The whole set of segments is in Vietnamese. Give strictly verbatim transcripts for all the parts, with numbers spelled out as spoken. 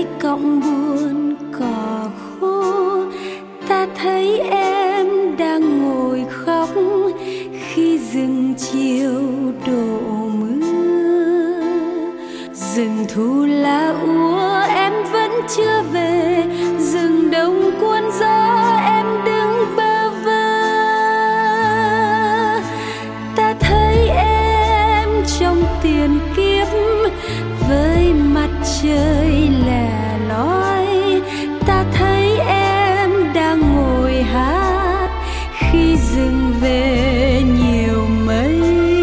nơi cọng buồn cỏ khô, ta thấy em đang ngồi khóc khi rừng chiều đổ mưa. Rừng thu lá úa em vẫn chưa về, rừng đông cuốn gió em đứng bơ vơ. Ta thấy em trong tiền kiếp với mặt trời lẻ loi, ta thấy em đang ngồi hát khi rừng về nhiều mây.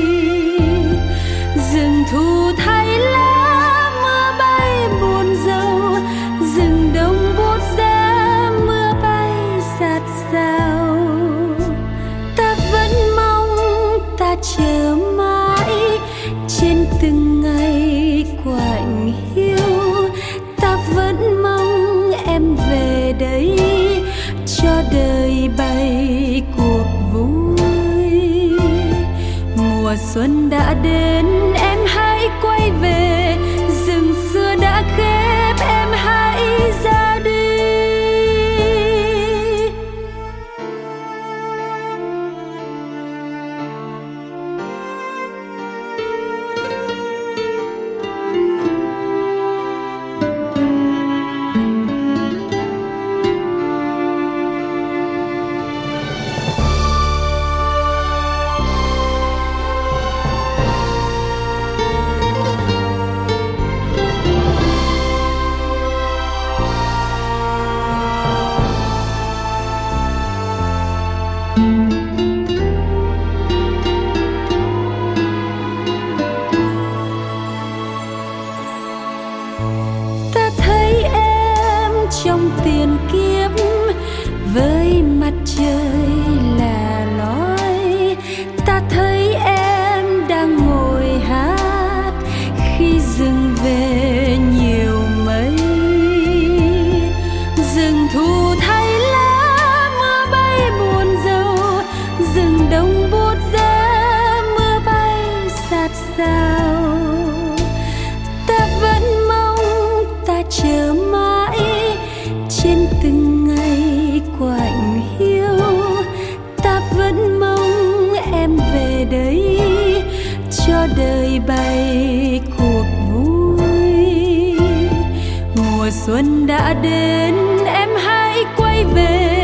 Rừng thu thay lá mưa bay buồn rầu, rừng đông buốt giá mưa bay sát sao. Ta vẫn mong, ta chờ mãi trên từng ngày quạnh hiu. Ta vẫn mong em về đây cho đời bay cuộc vui. Mùa xuân đã đến em hãy quay về, rừng xưa đã khép em hãy ra đi. Ta thấy em trong tiền kiếp với mặt trời lẻ loi, ta thấy em đang ngồi hát khi rừng về nhiều mây. Rừng thu thay lá mưa bay buồn rầu, rừng đông buốt giá mưa bay sát sao. Ta vẫn mong, ta chờ mãi trên từng ngày quạnh hiu. Ta vẫn mong em về đây cho đời bay cuộc vui. Mùa xuân đã đến em hãy quay về,